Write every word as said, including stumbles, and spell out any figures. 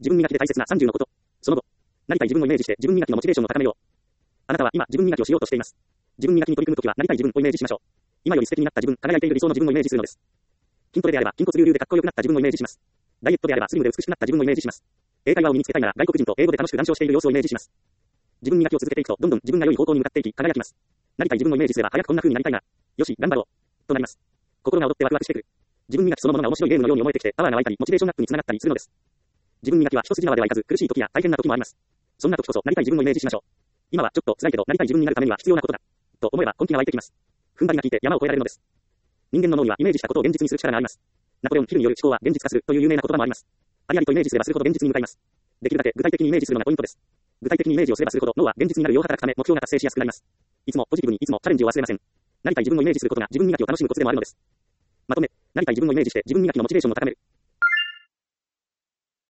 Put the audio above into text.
自分磨きで大切なさんじゅうのこと。その後、なりたい自分をイメージして自分磨きのモチベーションを高めよう。あなたは今自分磨きをしようとしています。自分磨きに取り組むときはなりたい自分をイメージしましょう。今より素敵になった自分、輝いている理想の自分をイメージするのです。筋トレであれば筋骨隆々でかっこよくなった自分をイメージします。ダイエットであればスリムで美しくなった自分をイメージします。英会話を身につけたいなら外国人と英語で楽しく談笑している様子をイメージします。自分磨きを続けていくとどんどん自分が良い方向に向かっていき輝きます。なりたい自分をイメージすれば早くこんな風になりたいな。よし、頑張ろう。となります。心が躍ってワクワクしてくる。自分磨きそのものが面白いゲームのように思えてきてパワーが湧いたりモチベーションアップにつながったりするのです。自分磨きは一筋縄ではいかず苦しい時や大変な時もあります。そんな時こそなりたい自分をイメージしましょう。今はちょっと辛いけどなりたい自分になるためには必要なことだ。と思えば根気が湧いてきます。踏ん張りが効いて山を越えられるのです。人間の脳にはイメージしたことを現実にする力があります。ナポレオンヒルによる思考は現実化するという有名な言葉もあります。ありありとイメージすればするほど現実に向かいます。できるだけ具体的にイメージするのがポイントです。具体的にイメージをすればするほど脳は現実になるよう働くため目標が達成しやすくなります。いつもポジティブにいつもチャレンジを忘れません。なりたい自分をイメージすることが自分磨きを楽しむコツでもあるのです。まとめ、なりたい自分をイメージして自分磨きのモチベーションを高める。